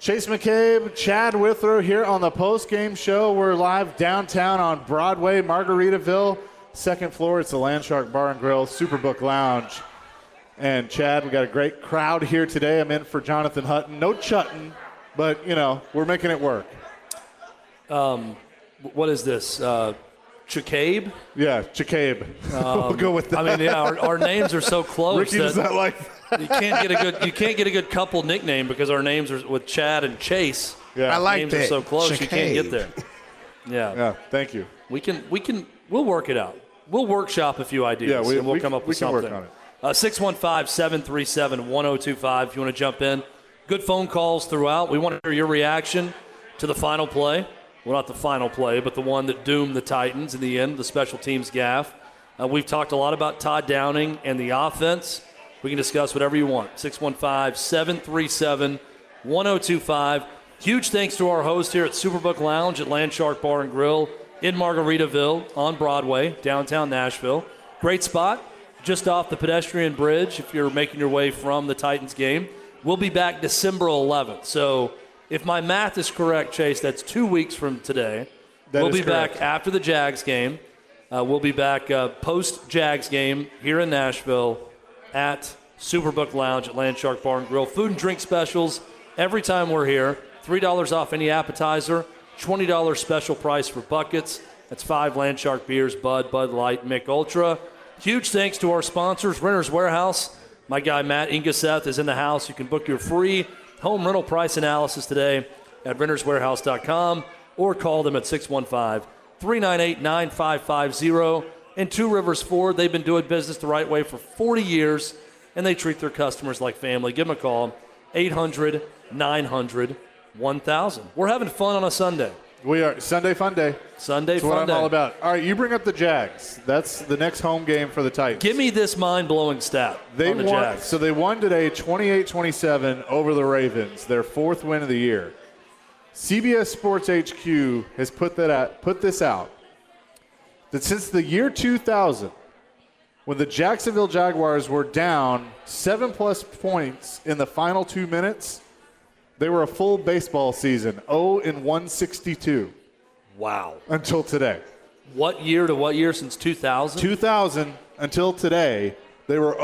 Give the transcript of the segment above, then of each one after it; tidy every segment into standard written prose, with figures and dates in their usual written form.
Chase McCabe, Chad Withrow here on the post-game show. We're live downtown on Broadway, Margaritaville. Second floor, it's the Landshark Bar and Grill, Superbook Lounge. And Chad, we got a great crowd here today. I'm in for Jonathan Hutton. No Chutton, but, you know, we're making it work. What is this? Chicabe? Yeah, Chicabe. We'll go with that. I mean, yeah, our names are so close. Ricky does not like that. You can't get a good couple nickname because our names are with Chad and Chase. Yeah. I like names that. are so close Chicabe. you can't get there. Yeah. Yeah, thank you. We'll work it out. We'll workshop a few ideas. Yeah, we'll come up with we can something. work on it. 615-737-1025 if you want to jump in. Good phone calls throughout. We want to hear your reaction to the final play. Well, not the final play, but the one that doomed the Titans in the end, the special teams gaffe. We've talked a lot about Todd Downing and the offense. We can discuss whatever you want. 615-737-1025. Huge thanks to our host here at Superbook Lounge at Landshark Bar and Grill in Margaritaville on Broadway, downtown Nashville. Great spot, just off the pedestrian bridge if you're making your way from the Titans game. We'll be back December 11th. So if my math is correct, Chase, that's 2 weeks from today. We'll be back after the Jags game. We'll be back post-Jags game here in Nashville at Superbook Lounge at Landshark Bar and Grill. Food and drink specials every time we're here. $3 off any appetizer, $20 special price for buckets. That's 5 Landshark beers, Bud Light, Mick Ultra. Huge thanks to our sponsors, Renters Warehouse. My guy Matt Ingeseth is in the house. You can book your free home rental price analysis today at renterswarehouse.com or call them at 615-398-9550. And Two Rivers Ford, they've been doing business the right way for 40 years, and they treat their customers like family. Give them a call, 800-900-1000. We're having fun on a Sunday. We are. Sunday Fun Day. Sunday That's Fun what Day. I'm all about. All right, you bring up the Jags. That's the next home game for the Titans. Give me this mind-blowing stat on the Jags. So they won today 28-27 over the Ravens, their 4th win of the year. CBS Sports HQ has put this out, that since the year 2000, when the Jacksonville Jaguars were down 7+ points in the final 2 minutes, they were a full baseball season, 0-162. Wow. Until today. What year to what year since 2000? 2000 until today, they were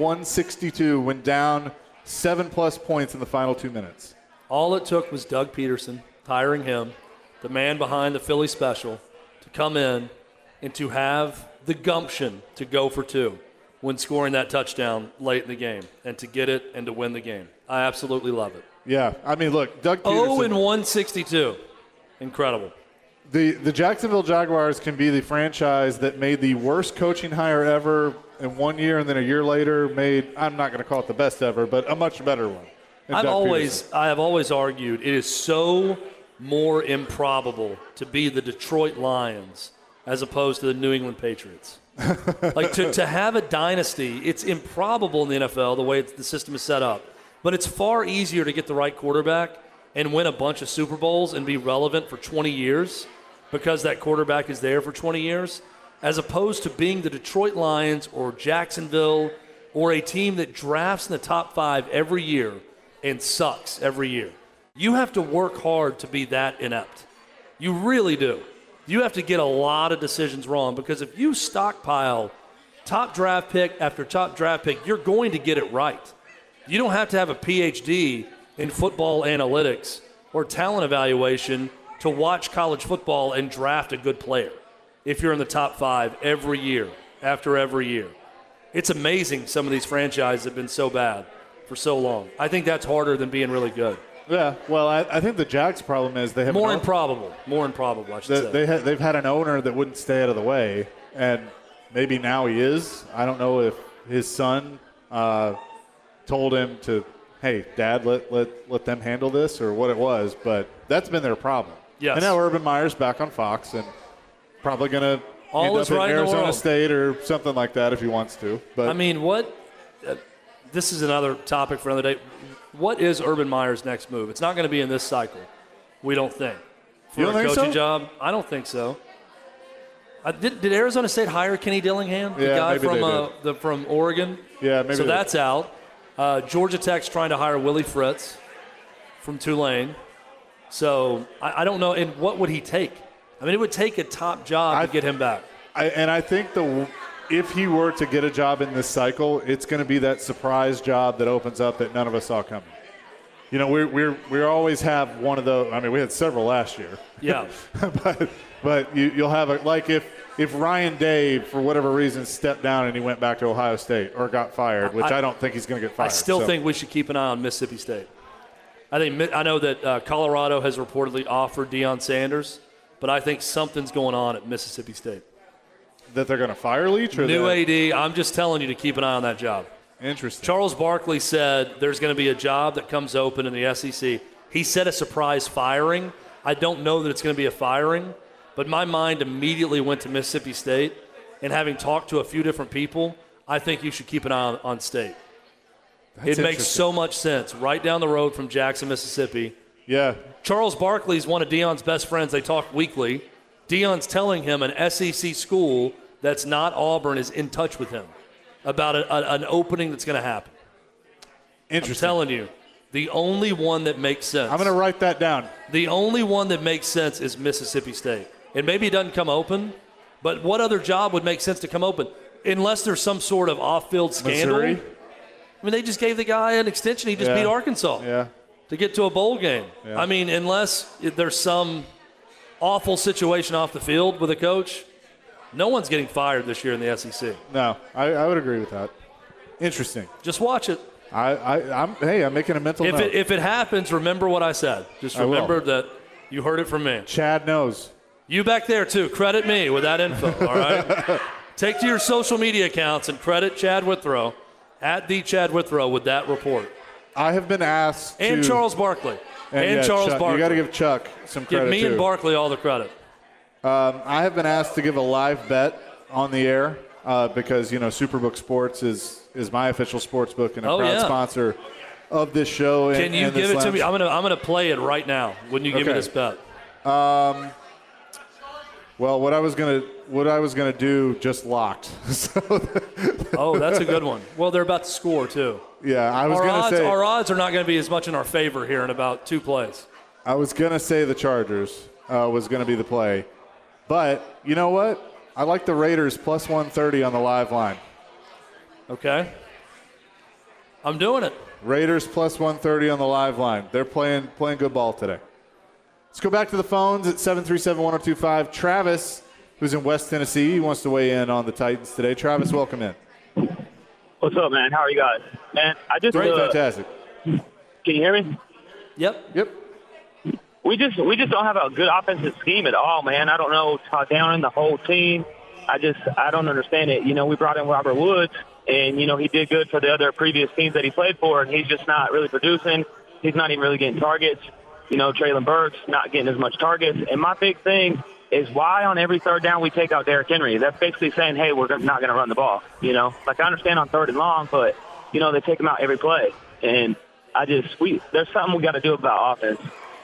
0-162 when down 7+ points in the final 2 minutes. All it took was Doug Peterson, hiring him, the man behind the Philly special, to come in and to have the gumption to go for 2 when scoring that touchdown late in the game and to get it and to win the game. I absolutely love it. Yeah, I mean, look, Doug Peterson. 0-162. Incredible. The Jacksonville Jaguars can be the franchise that made the worst coaching hire ever in 1 year, and then a year later made, I'm not going to call it the best ever, but a much better one. I have always argued it is so more improbable to be the Detroit Lions as opposed to the New England Patriots. Like to have a dynasty, it's improbable in the NFL the way the system is set up. But it's far easier to get the right quarterback and win a bunch of Super Bowls and be relevant for 20 years because that quarterback is there for 20 years, as opposed to being the Detroit Lions or Jacksonville or a team that drafts in the top 5 every year and sucks every year. You have to work hard to be that inept. You really do. You have to get a lot of decisions wrong, because if you stockpile top draft pick after top draft pick, you're going to get it right. You don't have to have a PhD in football analytics or talent evaluation to watch college football and draft a good player if you're in the top 5 every year after every year. It's amazing some of these franchises have been so bad for so long. I think that's harder than being really good. Yeah, well, I think the Jags' problem is they have more improbable, I should say. They've had an owner that wouldn't stay out of the way, and maybe now he is. I don't know if his son told him to, hey, Dad, let them handle this, or what it was, but that's been their problem. Yes. And now Urban Meyer's back on Fox and probably going to end up right in Arizona in State or something like that if he wants to. But I mean, this is another topic for another day. What is Urban Meyer's next move? It's not going to be in this cycle, we don't think. For a coaching job, I don't think so. Did Arizona State hire Kenny Dillingham, the guy from Oregon? Yeah, maybe. So that's out. Georgia Tech's trying to hire Willie Fritz. from Tulane. So I don't know. And what would he take? I mean, it would take a top job to get him back. I think if he were to get a job in this cycle, it's going to be that surprise job that opens up that none of us saw coming. You know, we always have one of those. I mean, we had several last year. Yeah. but you'll have like if Ryan Day for whatever reason stepped down and he went back to Ohio State or got fired, which I don't think he's going to get fired. I still think we should keep an eye on Mississippi State. I know that Colorado has reportedly offered Deion Sanders, but I think something's going on at Mississippi State. That they're going to fire Leach? Or New AD, I'm just telling you to keep an eye on that job. Interesting. Charles Barkley said there's going to be a job that comes open in the SEC. He said a surprise firing. I don't know that it's going to be a firing, but my mind immediately went to Mississippi State, and having talked to a few different people, I think you should keep an eye on State. It makes so much sense. Right down the road from Jackson, Mississippi. Yeah. Charles Barkley's one of Deion's best friends. They talk weekly. Deion's telling him an SEC school that's not Auburn is in touch with him about an opening that's going to happen. Interesting. I'm telling you, the only one that makes sense. I'm going to write that down. The only one that makes sense is Mississippi State. And maybe it doesn't come open, but what other job would make sense to come open? Unless there's some sort of off-field scandal. Missouri? I mean, they just gave the guy an extension. He just beat Arkansas to get to a bowl game. Yeah. I mean, unless there's some awful situation off the field with a coach, no one's getting fired this year in the SEC. No, I would agree with that. Interesting. Just watch it. I'm making a mental note. If it happens, remember what I said. Just remember that you heard it from me. Chad knows. You back there, too. Credit me with that info, all right? Take to your social media accounts and credit Chad Withrow, @the_Chad Withrow, with that report. I have been asked and Charles Barkley. And Charles Chuck, Barkley. You got to give Chuck some credit, Give me and Barkley all the credit. I have been asked to give a live bet on the air because, you know, Superbook Sports is my official sports book and a proud sponsor of this show. Can you give it to me? I'm gonna play it right now. Wouldn't you give me this bet? Well, what I was gonna do just locked. Oh, that's a good one. Well, they're about to score too. Yeah, I was going to say our odds are not going to be as much in our favor here in about 2 plays. I was going to say the Chargers was going to be the play, but you know what? I like the Raiders plus 130 on the live line. Okay, I'm doing it. Raiders plus 130 on the live line. They're playing good ball today. Let's go back to the phones at 737-1025. Travis, who's in West Tennessee, he wants to weigh in on the Titans today. Travis, welcome in. What's up, man? How are you guys? Man, great, fantastic. Can you hear me? Yep. We just don't have a good offensive scheme at all, man. I don't know down in the whole team. I don't understand it. You know, we brought in Robert Woods, and you know he did good for the other previous teams that he played for, and he's just not really producing. He's not even really getting targets. You know, Traylon Burks not getting as much targets. And my big thing is why on every third down we take out Derrick Henry. That's basically saying, hey, we're not going to run the ball. You know, like I understand on 3rd and long, but, you know, they take him out every play. And there's something we got to do about offense.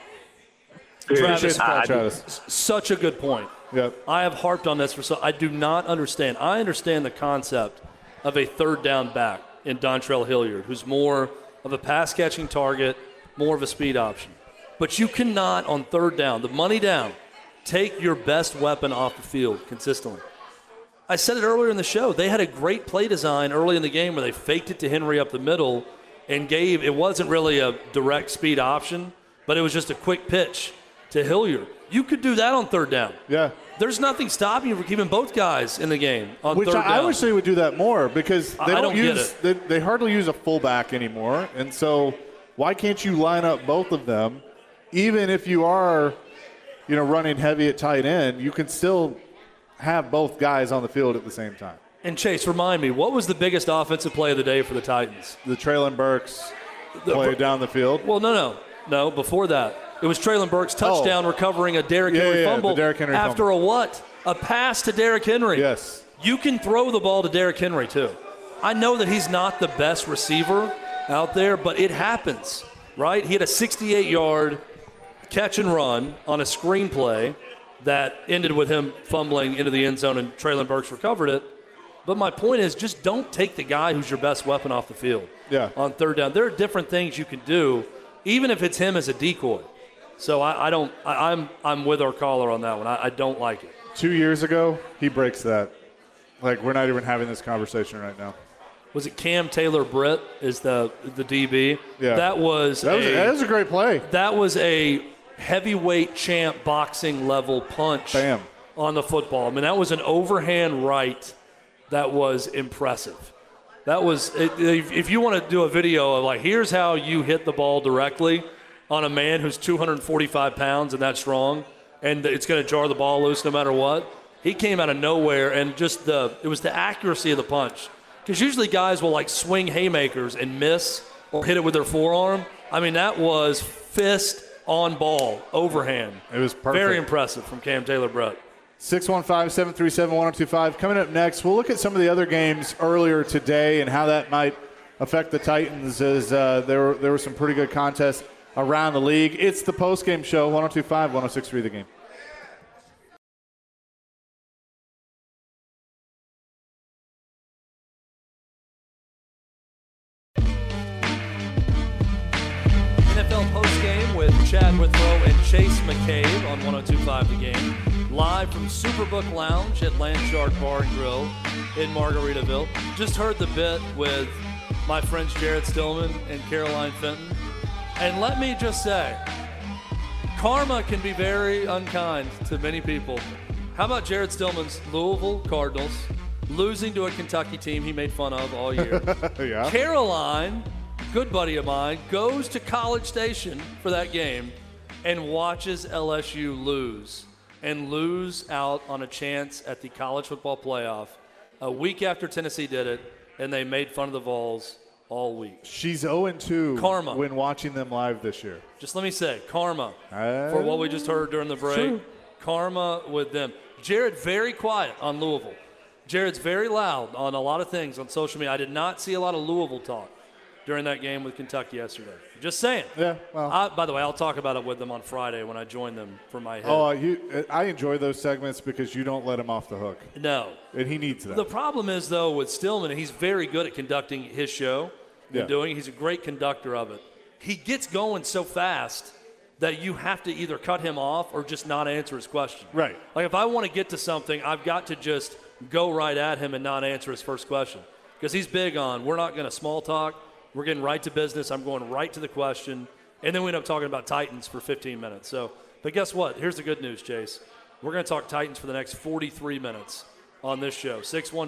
Travis, such a good point. Yep. I have harped on this I do not understand. I understand the concept of a 3rd down back in Dontrell Hilliard, who's more of a pass-catching target, more of a speed option. But you cannot, on 3rd down, the money down, take your best weapon off the field consistently. I said it earlier in the show. They had a great play design early in the game where they faked it to Henry up the middle and it wasn't really a direct speed option, but it was just a quick pitch to Hilliard. You could do that on 3rd down. Yeah. There's nothing stopping you from keeping both guys in the game on 3rd down. I wish they would do that more because they hardly use a fullback anymore. And so why can't you line up both of them? Even if you are, you know, running heavy at tight end, you can still have both guys on the field at the same time. And Chase, remind me, what was the biggest offensive play of the day for the Titans? The Traylon Burks play down the field. Well, no. Before that, it was Traylon Burks touchdown recovering a Derrick Henry fumble after a what? A pass to Derrick Henry. Yes. You can throw the ball to Derrick Henry too. I know that he's not the best receiver out there, but it happens, right? He had a 68-yard catch and run on a screenplay that ended with him fumbling into the end zone and Traylon Burks recovered it. But my point is just don't take the guy who's your best weapon off the field on 3rd down. There are different things you can do, even if it's him as a decoy. So I'm with our caller on that one. I don't like it. 2 years ago, he breaks that. Like, we're not even having this conversation right now. Was it Cam Taylor-Britt is the DB? Yeah. That was a great play. That was a heavyweight champ boxing level punch. Bam. On the football. I mean, that was an overhand right that was impressive. That was, if you want to do a video of like, here's how you hit the ball directly on a man who's 245 pounds and that strong, and it's going to jar the ball loose no matter what. He came out of nowhere, and just it was the accuracy of the punch. Because usually guys will like swing haymakers and miss or hit it with their forearm. I mean, that was fist on ball, overhand. It was perfect. Very impressive from Cam Taylor-Britt. 615-737-1025. Coming up next, we'll look at some of the other games earlier today and how that might affect the Titans, as there were some pretty good contests around the league. It's the postgame show, 102.5, 106.3 The Game. NFL postgame with Chad Withrow and Chase McCabe on 102.5 The Game. Live from Superbook Lounge at Landshark Bar and Grill in Margaritaville. Just heard the bit with my friends Jared Stillman and Caroline Fenton. And let me just say, karma can be very unkind to many people. How about Jared Stillman's Louisville Cardinals losing to a Kentucky team he made fun of all year? Yeah. Caroline, good buddy of mine, goes to College Station for that game and watches LSU lose out on a chance at the college football playoff a week after Tennessee did it, and they made fun of the Vols all week. She's 0-2 Karma. when watching them live this year. Just let me say, karma for what we just heard during the break. True. Karma with them. Jared, very quiet on Louisville. Jared's very loud on a lot of things on social media. I did not see a lot of Louisville talk during that game with Kentucky yesterday. Just saying. Yeah, well. By the way, I'll talk about it with them on Friday when I join them for my head. Oh, I enjoy those segments because you don't let him off the hook. No. And he needs that. The problem is, though, with Stillman, he's very good at conducting his show and he's a great conductor of it. He gets going so fast that you have to either cut him off or just not answer his question. Right. Like, if I want to get to something, I've got to just go right at him and not answer his first question. Because he's big on, we're not going to small talk. We're getting right to business. I'm going right to the question. And then we end up talking about Titans for 15 minutes. But guess what? Here's the good news, Chase. We're going to talk Titans for the next 43 minutes on this show.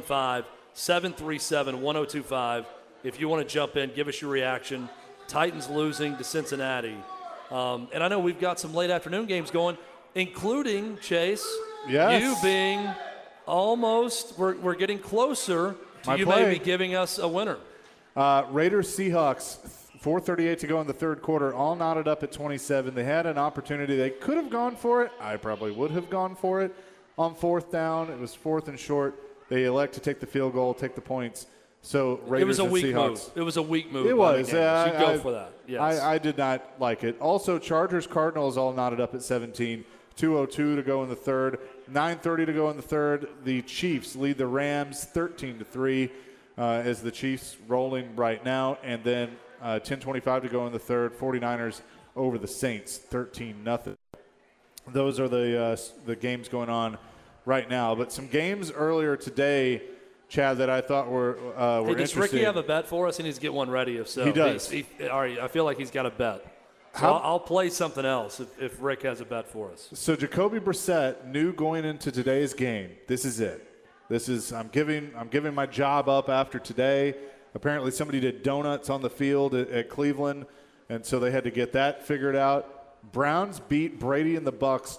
615-737-1025. If you want to jump in, give us your reaction. Titans losing to Cincinnati. And I know we've got some late afternoon games going, including, Chase, you being almost, we're getting closer to you maybe giving us a winner. Raiders Seahawks, 4:38 to go in the third quarter, all knotted up at 27. They had an opportunity. They could have gone for it. I probably would have gone for it on fourth down. It was fourth and short. They elect to take the field goal, take the points. So Raiders and Seahawks. It was a weak move. It was. You go for that. Yes. I did not like it. Also, Chargers Cardinals all knotted up at 17. 2:02 to go in the third. 9:30 to go in the third. The Chiefs lead the Rams 13-3. As the Chiefs rolling right now, and then 10:25 to go in the third. 49ers over the Saints, 13-0. Those are the games going on right now. But some games earlier today, Chad, that I thought were Does interesting. Ricky have a bet for us? He needs to get one ready. If so, he does. All right, I feel like he's got a bet. So I'll play something else if Rick has a bet for us. So Jacoby Brissett knew going into today's game, this is it. I'm giving my job up after today. Apparently somebody did donuts on the field at Cleveland, and so they had to get that figured out. Browns beat Brady and the Bucks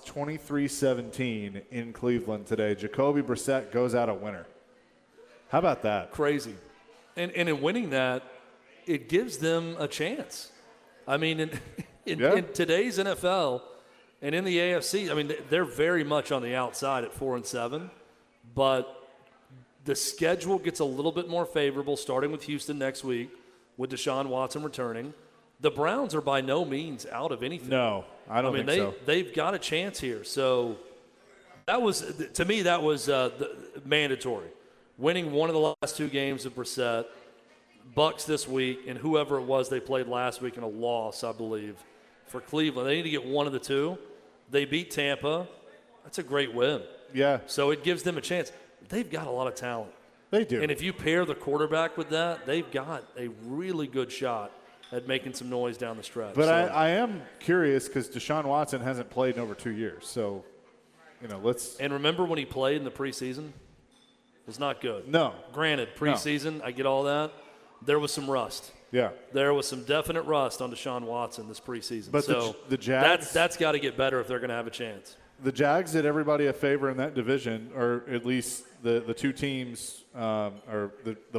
23-17 in Cleveland today. Jacoby Brissett goes out a winner. How about that? Crazy. And in winning that, it gives them a chance. I mean, in today's NFL and in the AFC, I mean, they're very much on the outside at 4-7, but the schedule gets a little bit more favorable, starting with Houston next week, with Deshaun Watson returning. The Browns are by no means out of anything. No, I don't think so. They've got a chance here. So that was, to me, mandatory. Winning one of the last two games of Brissett, Bucks this week, and whoever it was they played last week in a loss, I believe, for Cleveland. They need to get one of the two. They beat Tampa. That's a great win. Yeah. So it gives them a chance. They've got a lot of talent. They do. And if you pair the quarterback with that, they've got a really good shot at making some noise down the stretch. But I am curious because Deshaun Watson hasn't played in over 2 years. So, let's. And remember when he played in the preseason? It was not good. No. Granted, preseason, I get all that. There was some rust. Yeah. There was some definite rust on Deshaun Watson this preseason. But so the Jags. That's got to get better if they're going to have a chance. The Jags did everybody a favor in that division, or at least the two teams, or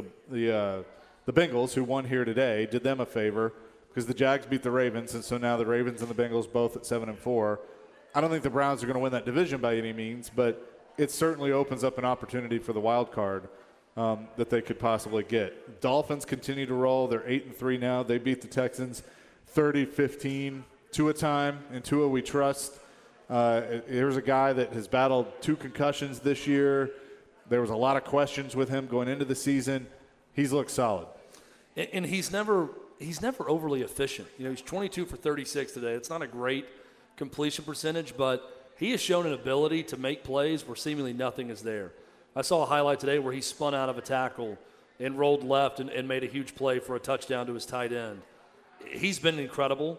the Bengals who won here today did them a favor because the Jags beat the Ravens, and so now the Ravens and the Bengals both at 7-4. I don't think the Browns are going to win that division by any means, but it certainly opens up an opportunity for the wild card that they could possibly get. Dolphins continue to roll. They're 8-3 now. They beat the Texans 30-15. Tua time, and Tua we trust. Here's a guy that has battled 2 concussions this year. There was a lot of questions with him going into the season. He's looked solid. And he's never overly efficient. He's 22 for 36 today. It's not a great completion percentage, but he has shown an ability to make plays where seemingly nothing is there. I saw a highlight today where he spun out of a tackle and rolled left and made a huge play for a touchdown to his tight end. He's been incredible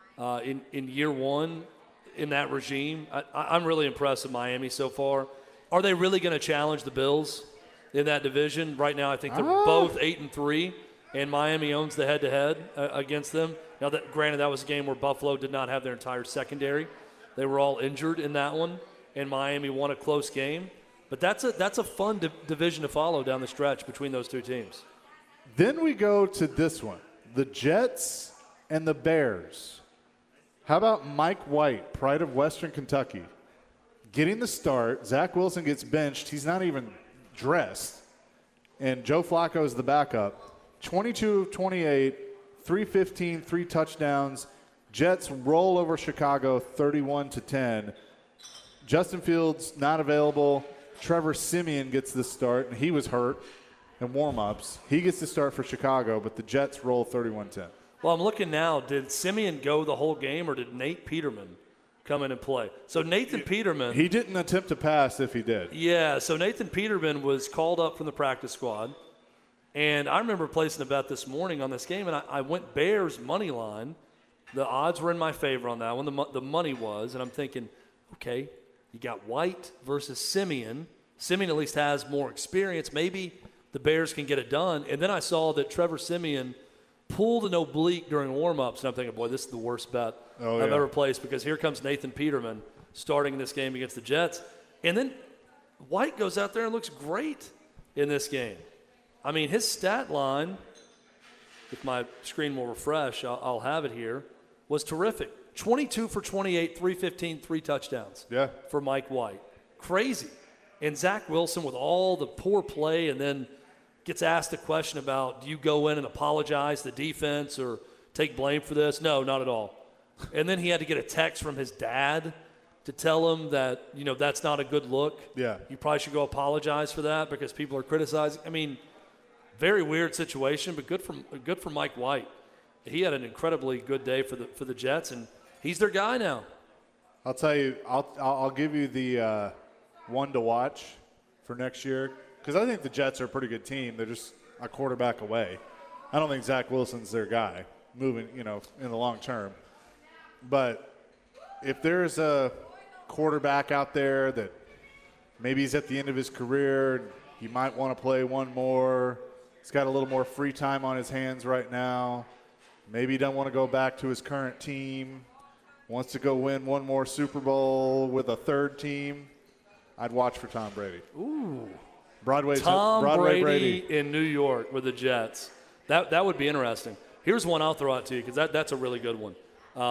in year one. In that regime, I'm really impressed with Miami so far. Are they really going to challenge the Bills in that division? Right now, I think they're both 8-3, and Miami owns the head-to-head against them. Now, granted, that was a game where Buffalo did not have their entire secondary. They were all injured in that one, and Miami won a close game. But that's a fun division to follow down the stretch between those two teams. Then we go to this one, the Jets and the Bears. How about Mike White, pride of Western Kentucky, getting the start? Zach Wilson gets benched. He's not even dressed. And Joe Flacco is the backup. 22 of 28, 315, 3 touchdowns. Jets roll over Chicago 31-10. Justin Fields not available. Trevor Siemian gets the start, and he was hurt in warm-ups. He gets the start for Chicago, but the Jets roll 31-10. Well, I'm looking now. Did Siemian go the whole game, or did Nate Peterman come in and play? So Nathan Peterman. He didn't attempt to pass if he did. Yeah, so Nathan Peterman was called up from the practice squad. And I remember placing a bet this morning on this game, and I went Bears money line. The odds were in my favor on that one. The money was, and I'm thinking, okay, you got White versus Siemian. Siemian at least has more experience. Maybe the Bears can get it done. And then I saw that Trevor Siemian pulled an oblique during warm-ups, and I'm thinking, boy, this is the worst bet I've ever placed because here comes Nathan Peterman starting this game against the Jets. And then White goes out there and looks great in this game. I mean, his stat line, if my screen will refresh, I'll have it here, was terrific. 22 for 28, 315, 3 touchdowns for Mike White. Crazy. And Zach Wilson with all the poor play and then gets asked a question about, do you go in and apologize to the defense or take blame for this? No, not at all. And then he had to get a text from his dad to tell him that, that's not a good look. Yeah. You probably should go apologize for that because people are criticizing. I mean, very weird situation, but good for Mike White. He had an incredibly good day for the Jets, and he's their guy now. I'll tell you, I'll give you the one to watch for next year. Because I think the Jets are a pretty good team. They're just a quarterback away. I don't think Zach Wilson's their guy moving, in the long term. But if there's a quarterback out there that maybe he's at the end of his career, he might want to play one more. He's got a little more free time on his hands right now. Maybe he doesn't want to go back to his current team. Wants to go win one more Super Bowl with a third team. I'd watch for Tom Brady. Ooh. Tom Brady in New York with the Jets. That would be interesting. Here's one I'll throw out to you because that's a really good one.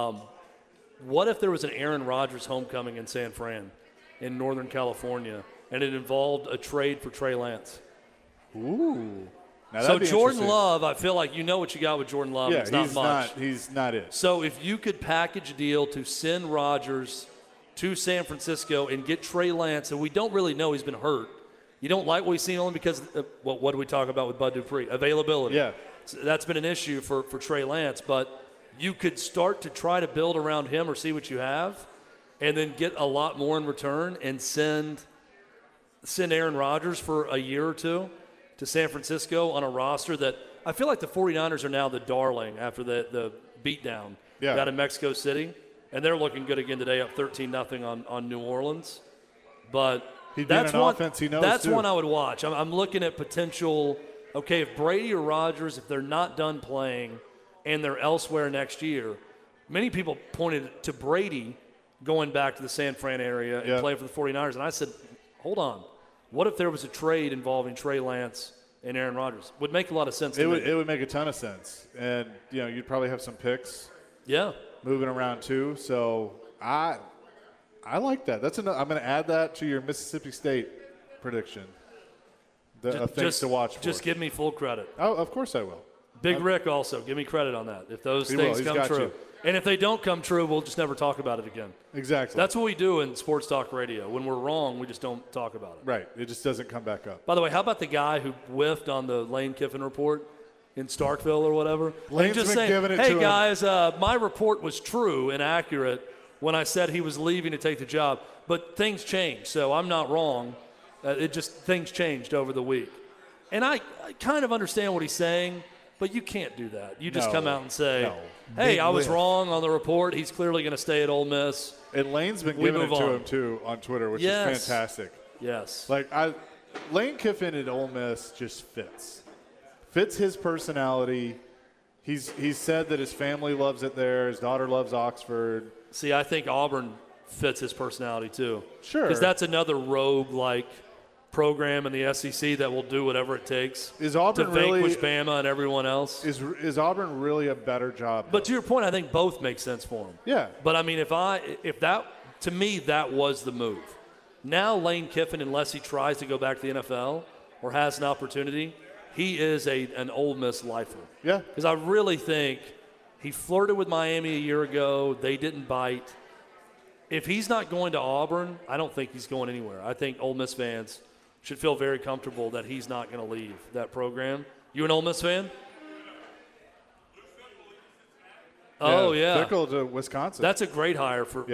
What if there was an Aaron Rodgers homecoming in San Fran in Northern California and it involved a trade for Trey Lance? Ooh. So Jordan Love, I feel like you know what you got with Jordan Love. Yeah, it's not much. He's not it. So if you could package a deal to send Rodgers to San Francisco and get Trey Lance, and we don't really know he's been hurt. You don't like what we've seen only because what do we talk about with Bud Dupree? Availability. Yeah. That's been an issue for Trey Lance, but you could start to try to build around him or see what you have and then get a lot more in return and send Aaron Rodgers for a year or two to San Francisco on a roster that I feel like the 49ers are now the darling after the beatdown out of Mexico City. And they're looking good again today, up 13-0 on New Orleans. But that's one offense he knows that's one I would watch. I'm looking at potential, okay, if Brady or Rodgers, if they're not done playing and they're elsewhere next year, many people pointed to Brady going back to the San Fran area and playing for the 49ers. And I said, hold on. What if there was a trade involving Trey Lance and Aaron Rodgers? Would make a lot of sense to me. It would make a ton of sense. And, you'd probably have some picks. Yeah. Moving around too. So I like that. I'm going to add that to your Mississippi State prediction. Things to watch for. Just give me full credit. Oh, of course I will. Big Rick also, give me credit on that. If those things come true. And if they don't come true, we'll just never talk about it again. Exactly. That's what we do in sports talk radio. When we're wrong, we just don't talk about it. Right. It just doesn't come back up. By the way, how about the guy who whiffed on the Lane Kiffin report in Starkville or whatever? Lane's just been saying, giving it hey, to guys, my report was true and accurate when I said he was leaving to take the job. But things changed, so I'm not wrong. Things changed over the week. And I kind of understand what he's saying, but you can't do that. You just come out and say, hey, I was wrong on the report. He's clearly going to stay at Ole Miss. And Lane's been giving it to him, too, on Twitter, which is fantastic. Yes. Lane Kiffin at Ole Miss just fits his personality. He's said that his family loves it there. His daughter loves Oxford. See, I think Auburn fits his personality, too. Sure. Because that's another rogue-like program in the SEC that will do whatever it takes to vanquish Bama and everyone else. Is Auburn really a better job? But to your point, I think both make sense for him. Yeah. But I mean, if that to me that was the move. Now Lane Kiffin, unless he tries to go back to the NFL or has an opportunity, he is an Ole Miss lifer. Yeah. Because I really think he flirted with Miami a year ago. They didn't bite. If he's not going to Auburn, I don't think he's going anywhere. I think Ole Miss fans should feel very comfortable that he's not going to leave that program. You an Ole Miss fan? Oh, yeah. Fickell to Wisconsin. That's a great hire for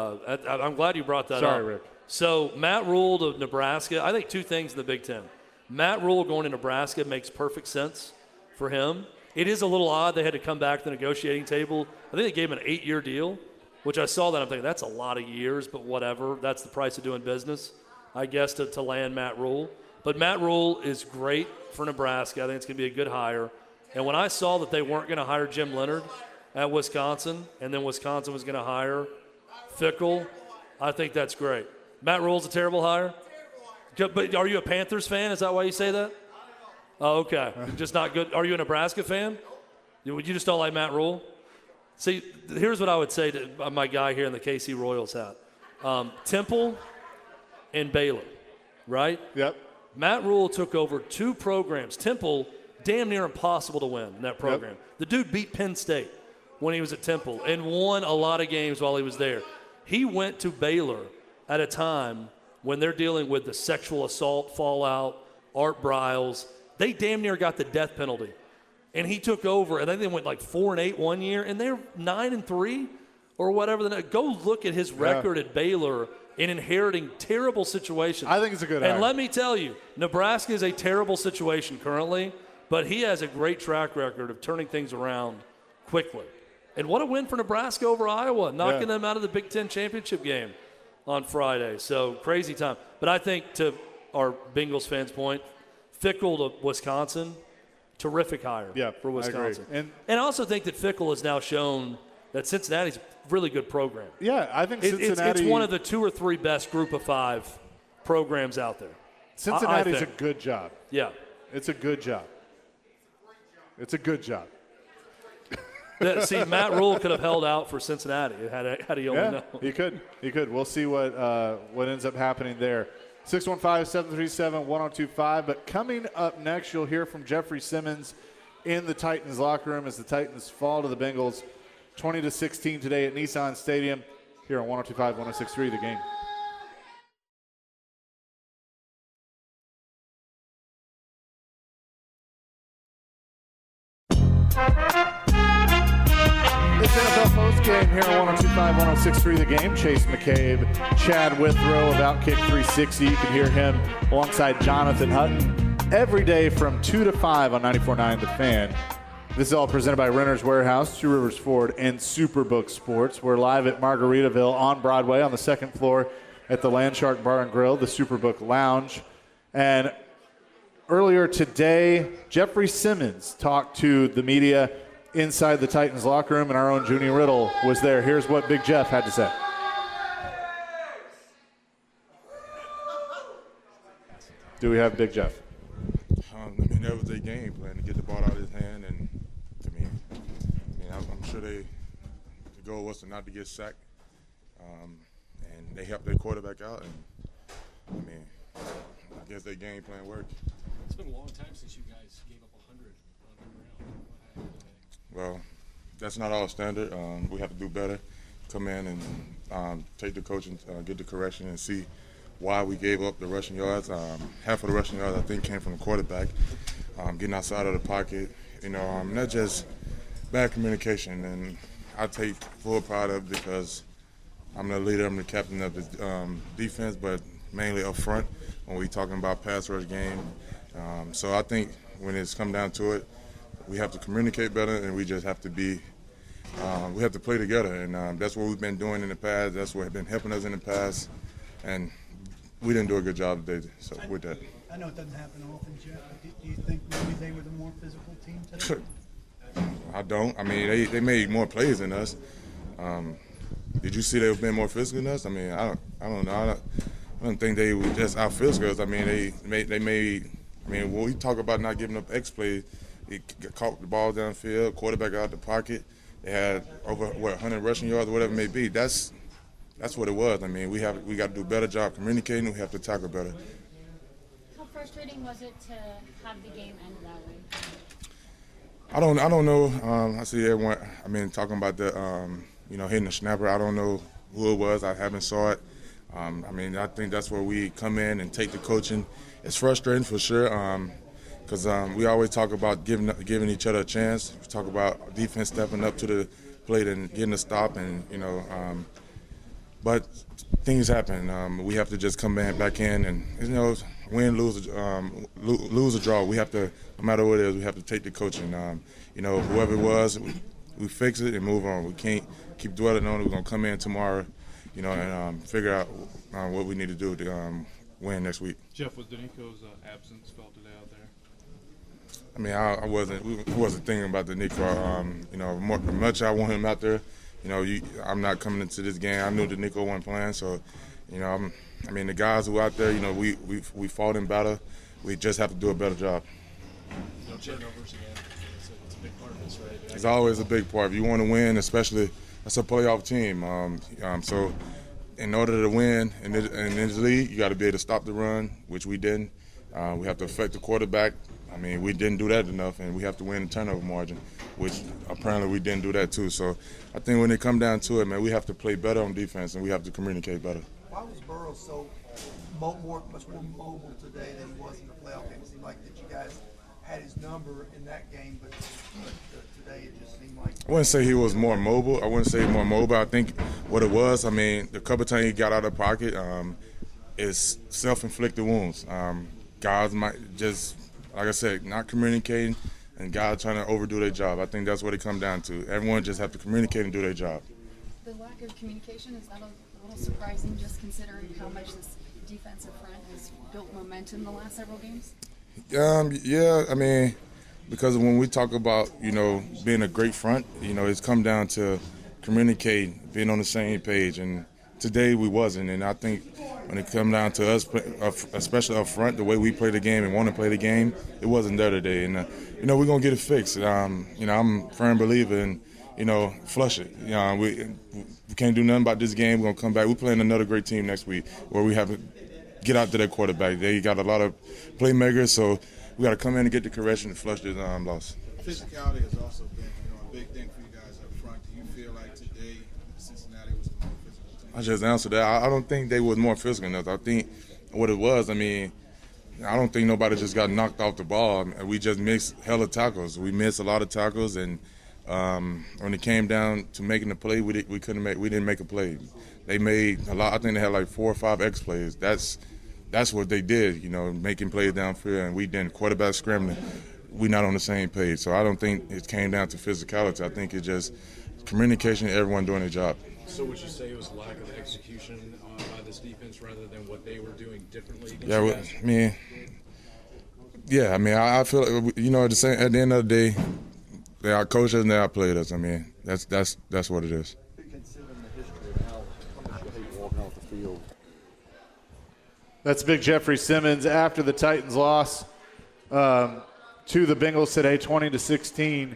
I'm glad you brought that up. Sorry, Rick. So Matt Rule to Nebraska, I think two things in the Big Ten. Matt Rule going to Nebraska makes perfect sense for him. It is a little odd they had to come back to the negotiating table. I think they gave him an 8-year deal, which I saw that. I'm thinking, that's a lot of years, but whatever. That's the price of doing business, I guess, to land Matt Rule. But Matt Rule is great for Nebraska. I think it's going to be a good hire. And when I saw that they weren't going to hire Jim Leonhard at Wisconsin, and then Wisconsin was going to hire Fickell, I think that's great. Matt Rule's a terrible hire? But are you a Panthers fan? Is that why you say that? Oh, okay. Just not good. Are you a Nebraska fan? You just don't like Matt Rule? See, here's what I would say to my guy here in the KC Royals hat. Temple and Baylor, right? Yep. Matt Rule took over two programs. Temple, damn near impossible to win in that program. Yep. The dude beat Penn State when he was at Temple and won a lot of games while he was there. He went to Baylor at a time when they're dealing with the sexual assault fallout, Art Briles. They damn near got the death penalty. And he took over, and I think they went like 4-8 one year, and they're 9-3 or whatever. Go look at his record at Baylor in inheriting terrible situations. I think it's a good hire. And let me tell you, Nebraska is a terrible situation currently, but he has a great track record of turning things around quickly. And what a win for Nebraska over Iowa, knocking them out of the Big Ten championship game on Friday. So crazy time. But I think, to our Bengals fans' point, Fickell to Wisconsin, terrific hire for Wisconsin. I agree. And I also think that Fickell has now shown that Cincinnati's a really good program. Yeah, I think Cincinnati. It's one of the 2 or 3 best group of 5 programs out there. Cincinnati's a good job. Yeah. It's a good job. It's a good job. See, Matt Rule could have held out for Cincinnati had he only known. He could. We'll see what ends up happening there. 615-737-1025. But coming up next, you'll hear from Jeffrey Simmons in the Titans locker room as the Titans fall to the Bengals 20-16 today at Nissan Stadium here on 102.5, 106.3 The Game. game here on 102.5, 106.3 The Game. Chase McCabe, Chad Withrow of Outkick 360. You can hear him alongside Jonathan Hutton every day from 2 to 5 on 94.9 The Fan. This is all presented by Renter's Warehouse, Two Rivers Ford, and Superbook Sports. We're live at Margaritaville on Broadway on the second floor at the Landshark Bar and Grill, the Superbook Lounge. And earlier today, Jeffrey Simmons talked to the media inside the Titans locker room, and our own Junie Riddle was there. Here's what Big Jeff had to say. Do we have Big Jeff? That was their game plan, to get the ball out of his hand, and I'm sure the goal was not to get sacked, and they helped their quarterback out, and I guess their game plan worked. It's been a long time since you guys gave up 100 on the ground. Well, that's not our standard. We have to do better. Come in and take the coach and get the correction and see why we gave up the rushing yards. Half of the rushing yards, I think, came from the quarterback, getting outside of the pocket. Not just bad communication. And I take full pride of it because I'm the leader, I'm the captain of the defense, but mainly up front when we're talking about pass rush game. So I think when it's come down to it, we have to communicate better, and we just have to we have to play together. And that's what we've been doing in the past. That's what has been helping us in the past. And we didn't do a good job today with that. I know it doesn't happen often, Jeff, but do you think maybe they were the more physical team today? I don't. They made more plays than us. Did you see they were being more physical than us? I don't know. I don't think they were just out physical us. They made. When we talk about not giving up X plays, he caught the ball downfield, quarterback out the pocket. They had over 100 rushing yards or whatever it may be. That's what it was. We got to do a better job communicating. We have to tackle better. How frustrating was it to have the game end that way? I don't know. I see everyone. Talking about the hitting the snapper. I don't know who it was. I haven't saw it. I think that's where we come in and take the coaching. It's frustrating for sure. Because we always talk about giving each other a chance. We talk about defense stepping up to the plate and getting a stop, and but things happen. We have to just come back in and win, lose or draw. We have to, no matter what it is, we have to take the coaching. Whoever it was, we fix it and move on. We can't keep dwelling on it. We're gonna come in tomorrow, and figure out what we need to do to win next week. Jeff, was Danico's absence felt today out there? I wasn't thinking about the Nico. Much I want him out there. I'm not coming into this game. I knew the Nico wasn't playing, so the guys who out there, we fought in battle. We just have to do a better job. No turnovers again. It's a big part of this, right? It's always a big part. If you want to win, especially that's a playoff team. So in order to win in this league, you got to be able to stop the run, which we didn't. We have to affect the quarterback. We didn't do that enough, and we have to win the turnover margin, which apparently we didn't do that too. So I think when it come down to it, man, we have to play better on defense, and we have to communicate better. Why was Burrow so much more mobile today than he was in the playoff game? It seemed like that you guys had his number in that game, but today it just seemed like. I wouldn't say he was more mobile. I think what it was, the couple times he got out of the pocket, is self-inflicted wounds. Guys might just, like I said, not communicating, and guys trying to overdo their job. I think that's what it comes down to. Everyone just have to communicate and do their job. The lack of communication, is that a little surprising, just considering how much this defensive front has built momentum the last several games? Yeah, because when we talk about, being a great front, it's come down to communicating, being on the same page, and today we wasn't. And I think when it come down to us, especially up front, the way we play the game and want to play the game, it wasn't there today. And, we're going to get it fixed. I'm a firm believer in, flush it. We can't do nothing about this game. We're going to come back. We're playing another great team next week where we have to get out to their quarterback. They got a lot of playmakers, so we got to come in and get the correction and flush this loss. Physicality has also been a big thing for you guys up front. Do you feel like today Cincinnati was the more physical team? I just answered that. I don't think they was more physical enough. I think what it was, I don't think nobody just got knocked off the ball. We just missed hella tackles. We missed a lot of tackles, and when it came down to making the play, we didn't make a play. They made a lot. I think they had like 4 or 5 X plays. That's what they did, making plays downfield, and we didn't. Quarterback scrambling, we not on the same page. So I don't think it came down to physicality. I think it's just communication, everyone doing their job. So would you say it was lack of execution by this defense rather than what they were doing differently? I feel at the end of the day, they are coaches and they are players. I mean, that's what it is. Considering the history of how much you hate walking off the field. That's big Jeffrey Simmons after the Titans loss to the Bengals today, 20-16.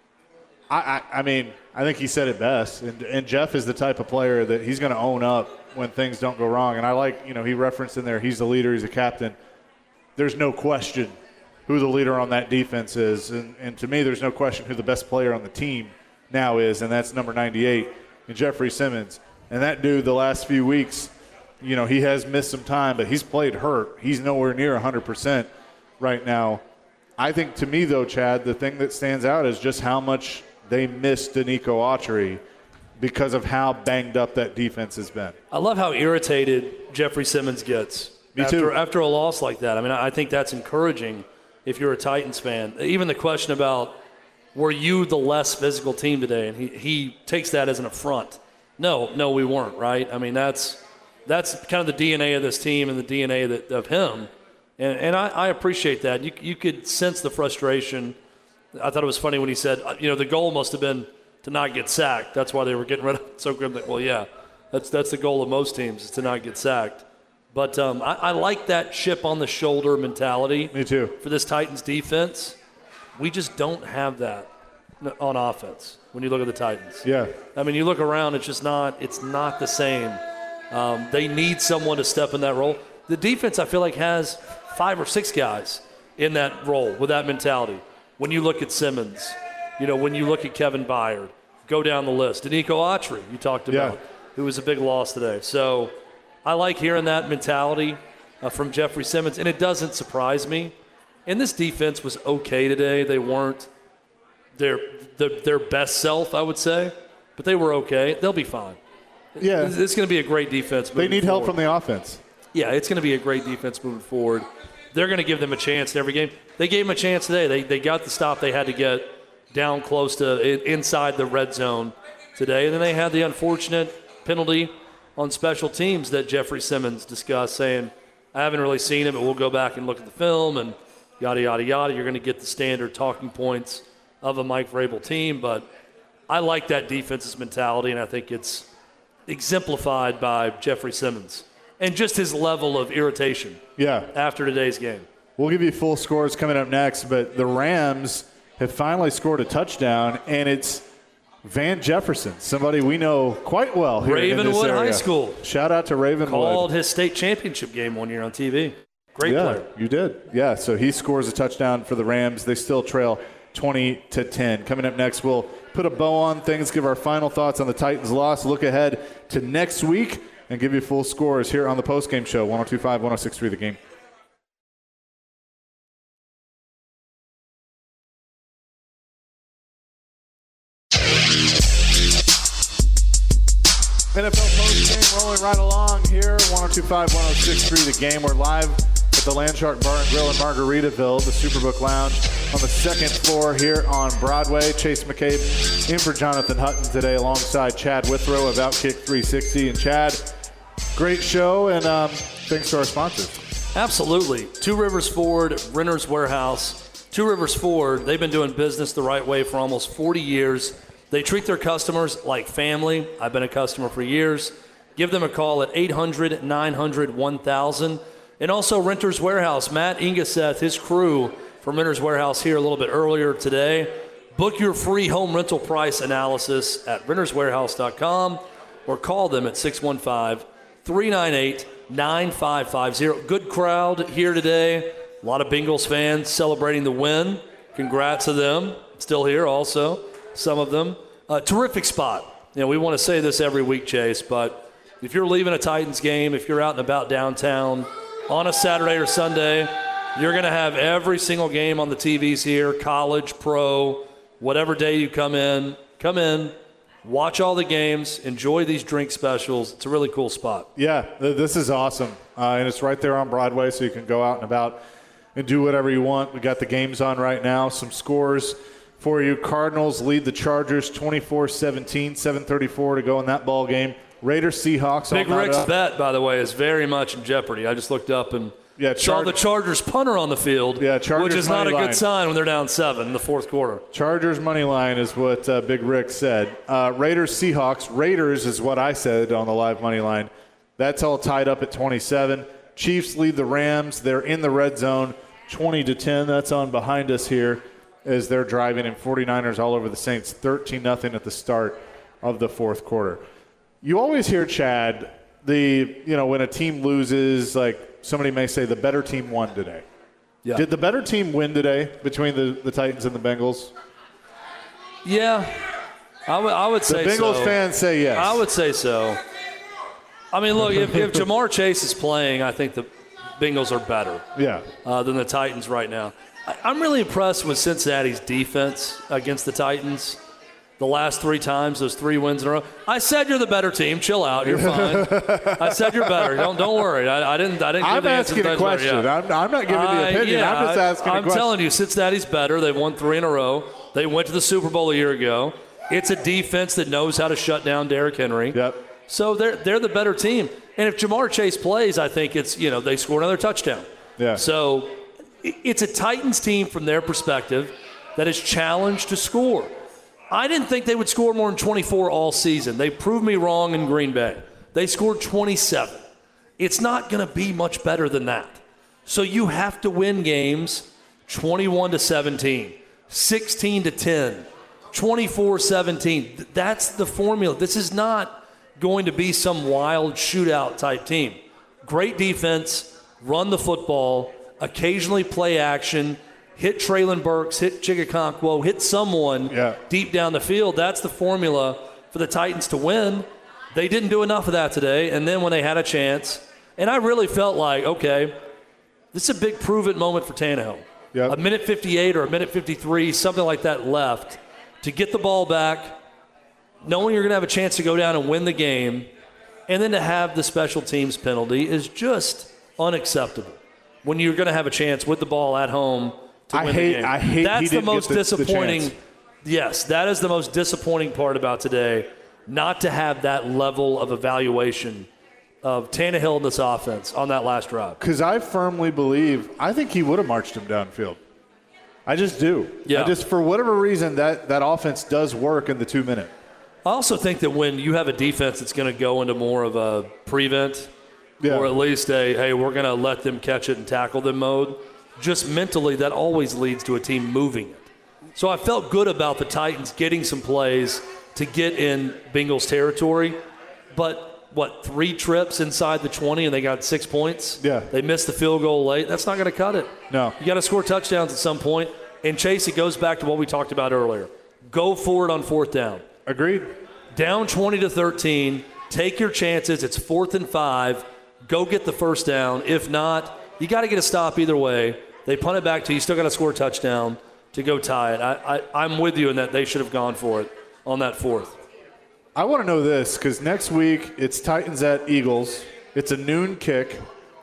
I mean, I think he said it best. And Jeff is the type of player that he's going to own up when things don't go wrong. And I like, he referenced in there, he's the leader, he's a captain. There's no question who the leader on that defense is. And to me, there's no question who the best player on the team now is, and that's number 98, and Jeffrey Simmons. And that dude, the last few weeks, he has missed some time, but he's played hurt. He's nowhere near 100% right now. I think, to me, though, Chad, the thing that stands out is just how much they missed Danico Autry because of how banged up that defense has been. I love how irritated Jeffrey Simmons gets after a loss like that. I mean, I think that's encouraging if you're a Titans fan. Even the question about, were you the less physical team today? And he takes that as an affront. No, we weren't, right? I mean, that's kind of the DNA of this team and the DNA of him. And I appreciate that. You could sense the frustration. I thought it was funny when he said, the goal must have been to not get sacked. That's why they were getting rid of it so quickly. Well, yeah, that's the goal of most teams, is to not get sacked. But I like that chip on the shoulder mentality. Me too. For this Titans defense. We just don't have that on offense when you look at the Titans. Yeah. I mean, you look around, it's not the same. They need someone to step in that role. The defense, I feel like, has 5 or 6 guys in that role with that mentality. When you look at Simmons, when you look at Kevin Byard, go down the list. Danico Autry, you talked about, who was a big loss today. So I like hearing that mentality from Jeffrey Simmons, and it doesn't surprise me. And this defense was okay today. They weren't their best self, I would say, but they were okay. They'll be fine. Yeah. It's going to be a great defense. They need help from the offense. Yeah, it's going to be a great defense moving forward. They're going to give them a chance in every game. They gave them a chance today. They got the stop they had to get down close to inside the red zone today. And then they had the unfortunate penalty on special teams that Jeffrey Simmons discussed, saying, I haven't really seen it, but we'll go back and look at the film and yada, yada, yada. You're going to get the standard talking points of a Mike Vrabel team. But I like that defense's mentality, and I think it's exemplified by Jeffrey Simmons and just his level of irritation after today's game. We'll give you full scores coming up next, but the Rams have finally scored a touchdown, and it's Van Jefferson, somebody we know quite well here in this Ravenwood area. High School. Shout out to Ravenwood. Called his state championship game one year on TV. Great player. You did. Yeah, so he scores a touchdown for the Rams. They still trail 20-10. Coming up next, we'll put a bow on things, give our final thoughts on the Titans' loss, look ahead to next week, and give you full scores here on the postgame show, 102.5, 106.3 The Game. NFL postgame rolling right along here, 102.5, 106.3 The Game. We're live at the Landshark Bar and Grill in Margaritaville, the Superbook Lounge on the second floor here on Broadway. Chase McCabe in for Jonathan Hutton today alongside Chad Withrow of Outkick 360. And Chad, great show, and thanks to our sponsors. Absolutely. Two Rivers Ford, Renter's Warehouse. Two Rivers Ford, they've been doing business the right way for almost 40 years. They treat their customers like family. I've been a customer for years. Give them a call at 800-900-1000. And also Renter's Warehouse. Matt Ingeseth, his crew from Renter's Warehouse here a little bit earlier today. Book your free home rental price analysis at renterswarehouse.com or call them at 615-398-9550. Good crowd here today. A lot of Bengals fans celebrating the win. Congrats to them. Still here also, some of them. Terrific spot. We want to say this every week, Chase, but if you're leaving a Titans game, if you're out and about downtown on a Saturday or Sunday, you're going to have every single game on the TVs here, college, pro, whatever day you come in, watch all the games, enjoy these drink specials. It's a really cool spot. Yeah, this is awesome. And it's right there on Broadway, so you can go out and about and do whatever you want. We got the games on right now. Some scores for you. Cardinals lead the Chargers 24-17, 7:34 to go in that ball game. Raiders, Seahawks. Big Rick's bet, by the way, is very much in jeopardy. I just looked up and saw the Chargers punter on the field, which is not a good sign when they're down 7 in the fourth quarter. Chargers money line is what Big Rick said. Raiders, Seahawks. Raiders is what I said on the live money line. That's all tied up at 27. Chiefs lead the Rams. They're in the red zone, 20-10. That's on behind us here as they're driving, and 49ers all over the Saints, 13-0 at the start of the fourth quarter. You always hear, Chad, when a team loses, like somebody may say the better team won today. Yeah. Did the better team win today between the Titans and the Bengals? Yeah, I would say so. The Bengals fans say yes. I would say so. I mean, look, if Jamar Chase is playing, I think the Bengals are better than the Titans right now. I'm really impressed with Cincinnati's defense against the Titans. The last 3 times, those 3 wins in a row. I said you're the better team. Chill out. You're fine. I said you're better. Don't worry. I didn't. I'm asking a question. I'm not giving the opinion. I'm just asking a question. I'm telling you, Cincinnati's better. They won 3 in a row. They went to the Super Bowl a year ago. It's a defense that knows how to shut down Derrick Henry. Yep. So they're the better team. And if Jamar Chase plays, I think it's they score another touchdown. Yeah. So it's a Titans team from their perspective that is challenged to score. I didn't think they would score more than 24 all season. They proved me wrong in Green Bay. They scored 27. It's not going to be much better than that. So you have to win games 21-17, 16-10, 24-17. That's the formula. This is not going to be some wild shootout type team. Great defense, run the football, occasionally play action, hit Traylon Burks, hit Chigakonkwo, hit someone deep down the field. That's the formula for the Titans to win. They didn't do enough of that today, and then when they had a chance, and I really felt like, okay, this is a big prove-it moment for Tannehill. Yep. A minute 58 or a minute 53, something like that left, to get the ball back, knowing you're going to have a chance to go down and win the game, and then to have the special teams penalty is just unacceptable when you're going to have a chance with the ball at home to win the game. I hate that's he the didn't most get the disappointing. chance. Yes, that is the most disappointing part about today, not to have that level of evaluation of Tannehill in this offense on that last drive. Because I firmly believe, I think he would have marched him downfield. I just do. Yeah. For whatever reason, that offense does work in the 2 minute. I also think that when you have a defense that's going to go into more of a prevent, or at least hey, we're going to let them catch it and tackle them mode, just mentally that always leads to a team moving it. So I felt good about the Titans getting some plays to get in Bengals territory, but 3 trips inside the 20 and they got 6 points? Yeah. They missed the field goal late. That's not going to cut it. No. You got to score touchdowns at some point. And Chase, it goes back to what we talked about earlier. Go for it on 4th down. Agreed. Down 20-13, take your chances. It's 4th and 5. Go get the first down. If not, you got to get a stop either way. They punt it back to you. You still got to score a touchdown to go tie it. I'm with you in that they should have gone for it on that 4th. I want to know this because next week it's Titans at Eagles. It's a noon kick.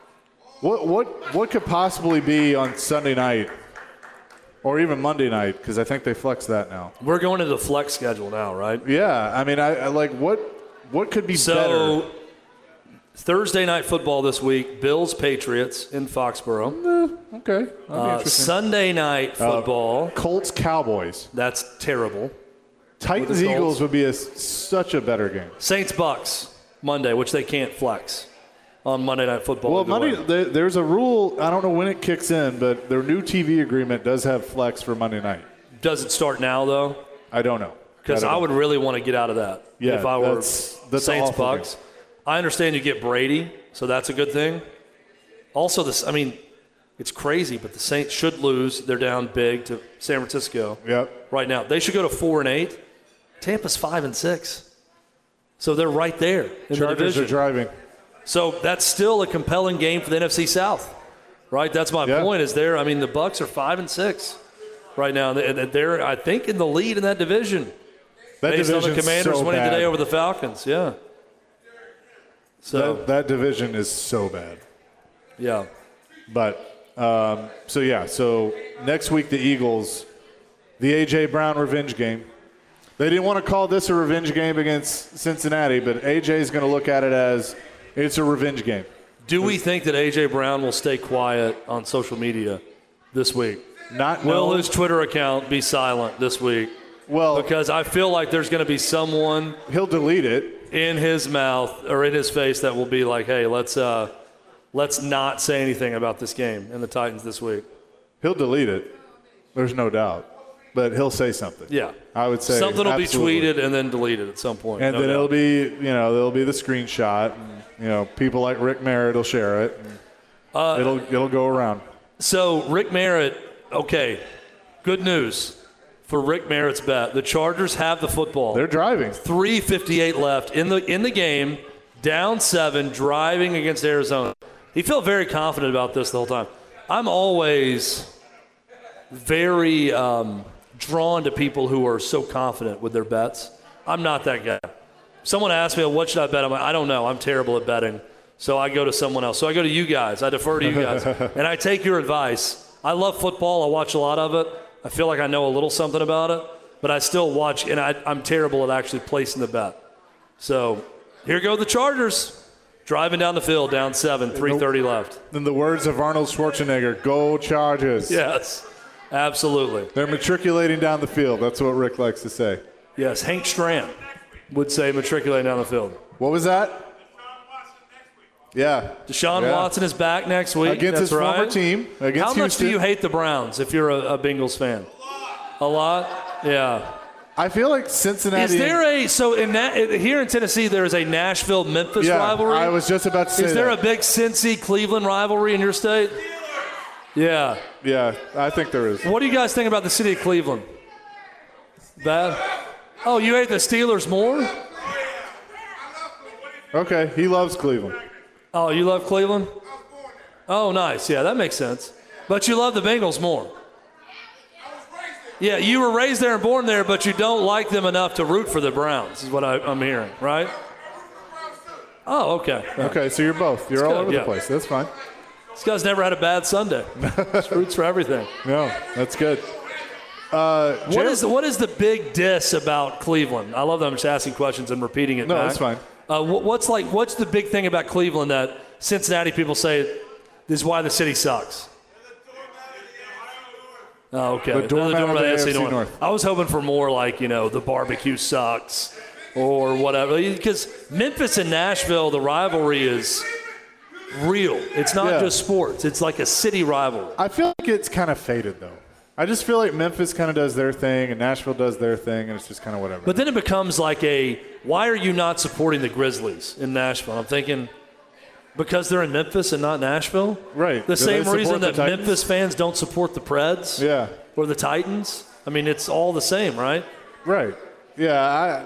What could possibly be on Sunday night or even Monday night? Because I think they flex that now. We're going to the flex schedule now, right? Yeah. I mean, I like what could be better? Thursday night football this week, Bills-Patriots in Foxborough. Okay. Sunday night football. Colts-Cowboys. That's terrible. Titans-Eagles would be such a better game. Saints-Bucks, Monday, which they can't flex on Monday Night Football. Well, Monday, there's a rule. I don't know when it kicks in, but their new TV agreement does have flex for Monday night. Does it start now, though? I don't know. Because I would really want to get out of that if I were Saints-Bucks. I understand you get Brady, so that's a good thing. Also, it's crazy, but the Saints should lose. They're down big to San Francisco right now. They should go to 4-8. Tampa's 5-6. So they're right there in the division. Chargers are driving. So that's still a compelling game for the NFC South, right? That's my point is there. I mean, the Bucs are 5-6. right now. And they're, I think, in the lead in that division. That based on the division's Commanders so winning bad. today over the Falcons. Yeah. So, That division is so bad. yeah. But, so next week the Eagles, the A.J. Brown revenge game. They didn't want to call this a revenge game against Cincinnati, but A.J. is going to look at it as it's a revenge game. Do we think that A.J. Brown will stay quiet on social media this week? Will his Twitter account be silent this week? Well, because I feel like there's going to be someone he'll delete it in his mouth or in his face that will be like, "Hey, let's not say anything about this game and the Titans this week." He'll delete it. There's no doubt. But he'll say something. Yeah. I would say something will absolutely. be tweeted and then deleted at some point. And no then doubt. it'll be, there'll be the screenshot. And, people like Rick Merritt will share it. And it'll go around. So Rick Merritt, okay, good news for Rick Merritt's bet. The Chargers have the football. They're driving. 3:58 left in the game, down 7, driving against Arizona. He felt very confident about this the whole time. I'm always very drawn to people who are so confident with their bets. I'm not that guy. Someone asked me, what should I bet? I'm like, I don't know. I'm terrible at betting. So I go to someone else. So I go to you guys. I defer to you guys. And I take your advice. I love football. I watch a lot of it. I feel like I know a little something about it. But I still watch, and I'm terrible at actually placing the bet. So here go the Chargers. Driving down the field, down 7, 3:30 left. In the words of Arnold Schwarzenegger, go Chargers. Yes, absolutely. They're matriculating down the field. That's what Rick likes to say. Yes, Hank Strand would say matriculating down the field. What was that? Yeah. Deshaun Watson is back next week. Against That's his right. former team. Against How much do Houston. you hate the Browns if you're a Bengals fan? A lot? Yeah. I feel like Cincinnati. Is there here in Tennessee, there is a Nashville-Memphis rivalry? I was just about to say Is there that. a big Cincy-Cleveland rivalry in your state? Yeah. Yeah, I think there is. What do you guys think about the city of Cleveland? Bad? Oh, you hate the Steelers more? Okay, he loves Cleveland. Oh, you love Cleveland? Oh, nice. Yeah, that makes sense. But you love the Bengals more. Yeah, you were raised there and born there, but you don't like them enough to root for the Browns, is what I'm hearing, right? Oh, okay. Okay, so you're both. You're all good, over yeah. the place. That's fine. This guy's never had a bad Sunday. Just roots for everything. No, that's good. What is the big diss about Cleveland? I love that I'm just asking questions and repeating it No, back. that's fine. What's the big thing about Cleveland that Cincinnati people say this is why the city sucks? Oh, okay. The doormat of the AFC North. I was hoping for more like, the barbecue sucks or whatever. Because Memphis and Nashville, the rivalry is real. It's not just sports. It's like a city rivalry. I feel like it's kind of faded, though. I just feel like Memphis kind of does their thing and Nashville does their thing, and it's just kind of whatever. But then it becomes like why are you not supporting the Grizzlies in Nashville? I'm thinking because they're in Memphis and not Nashville? Right. The Do same they reason support that the Titans? Memphis fans don't support the Preds or the Titans. I mean, it's all the same, right? Right. Yeah,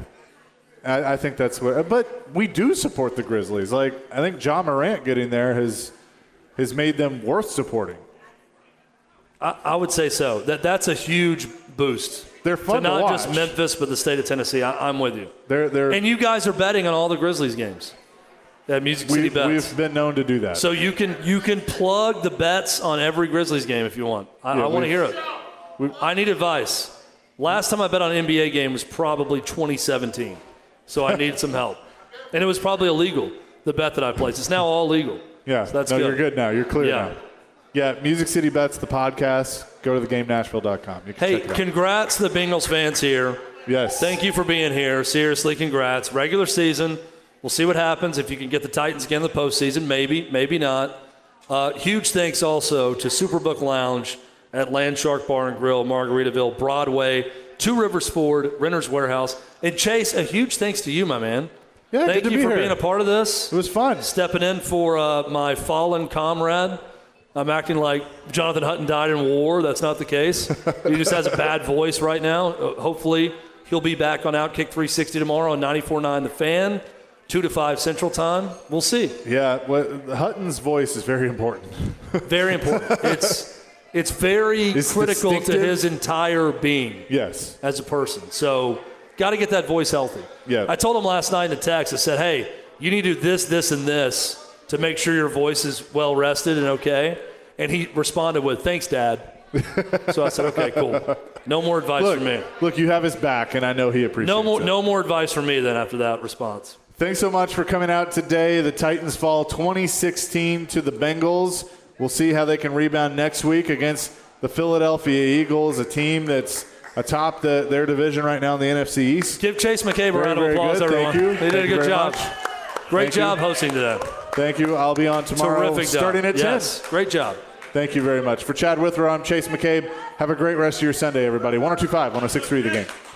I think that's what – but we do support the Grizzlies. Like, I think John Morant getting there has made them worth supporting. I would say so. That's a huge boost. They're fun to not watch. just Memphis, but the state of Tennessee. I'm with you. They're and you guys are betting on all the Grizzlies games at Music City Bets. We've been known to do that. So you can plug the bets on every Grizzlies game if you want. I want to hear it. I need advice. Last time I bet on an NBA game was probably 2017, so I need some help. And it was probably illegal, the bet that I placed. It's now all legal. Yeah, so that's no, good. you're good now. You're clear Yeah. now. Yeah, Music City Bets, the podcast. Go to theGameNashville.com. You can Hey, check it out. congrats to the Bengals fans here. Yes. Thank you for being here. Seriously, congrats. Regular season. We'll see what happens if you can get the Titans again in the postseason. Maybe, maybe not. Huge thanks also to Superbook Lounge at Landshark Bar and Grill, Margaritaville, Broadway, Two Rivers Ford, Renter's Warehouse. And Chase, a huge thanks to you, my man. Yeah, Thank good to you be for here. being a part of this. It was fun. Stepping in for my fallen comrade. I'm acting like Jonathan Hutton died in war. That's not the case. He just has a bad voice right now. Hopefully, he'll be back on Outkick 360 tomorrow on 94.9 The Fan, 2 to 5 Central Time. We'll see. Yeah, Hutton's voice is very important. Very important. It's very It's critical to distinctive. his entire being. Yes. As a person. So, got to get that voice healthy. Yeah. I told him last night in the text, I said, hey, you need to do this, this, and this to make sure your voice is well rested and okay. And he responded with, thanks, Dad. So I said, okay, cool. No more advice from me. Look, you have his back, and I know he appreciates it. No more advice from me then after that response. Thanks so much for coming out today. The Titans fall 20-16 to the Bengals. We'll see how they can rebound next week against the Philadelphia Eagles, a team that's atop their division right now in the NFC East. Give Chase McCabe a round of Very applause, good. everyone. Thank you. They did a good job. Great job hosting today. Thank you. I'll be on tomorrow Terrific job. starting at 10. Yes, great job. Thank you very much. For Chad Withrow, I'm Chase McCabe. Have a great rest of your Sunday, everybody. 102.5, 106.3 The Game.